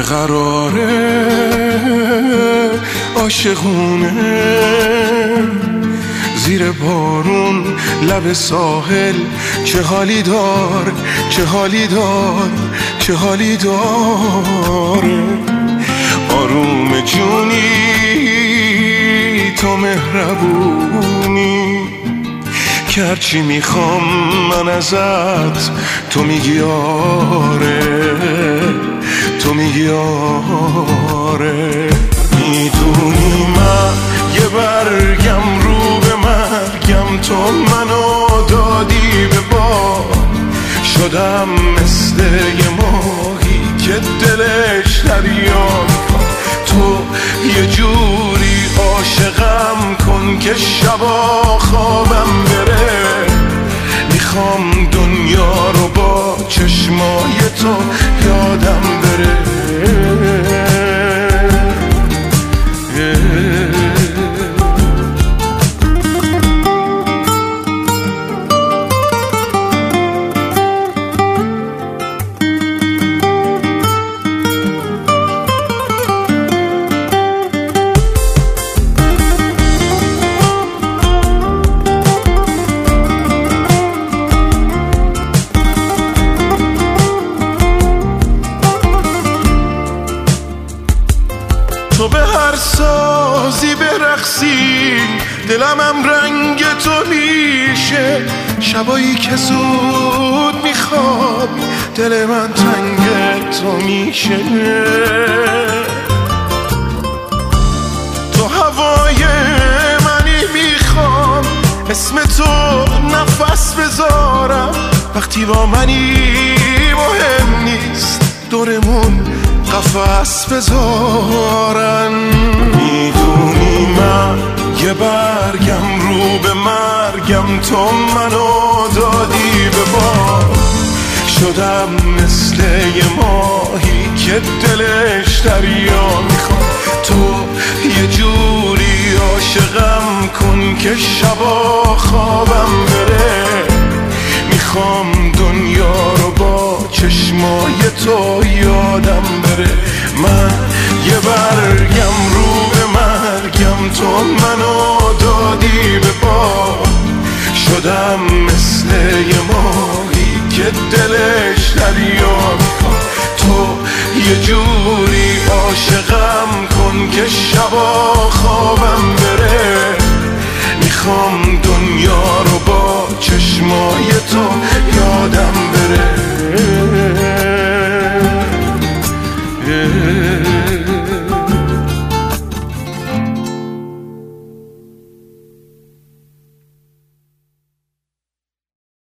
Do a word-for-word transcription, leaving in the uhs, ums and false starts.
قراره عاشقونه زیر بارون لب ساحل چه حالی دار چه حالی دار چه حالی داره آروم جونی تو مهربونی که هرچی میخوام من ازت تو میگی آره تو میگی آره میدونی من یه برگم رو به مرگم تو منو دادی به باد شدم مثل یه ماهی که دلش دریا تو یه جوری عاشقم کن که شبا خوابم بره میخوام دنیا رو با چشمای تو یادم بره تو به هر سازی برقصی دلمم رنگ تو میشه شبایی که زود میخوابی دل من تنگ تو میشه تو هوای منی میخوام اسم تو نفس بذارم وقتی با منی مهم نیست دورمون قفس بذارن میدونی من یه برگم رو به مرگم تو منو دادی به باد شدم مثل یه ماهی که دلش دریا میخواد تو یه جوری عاشقم کن که شبا خوابم بره میخوام دنیا رو با چشمای تو یادم بره من یه برگم رو به مرگم تو منو دادی به باد شدم مثل یه ماهی که دلش دریا میخواد تو یه جوری عاشقم کن که شبا خوابم بره میخوام دنیا رو با چشمای تو یادم بره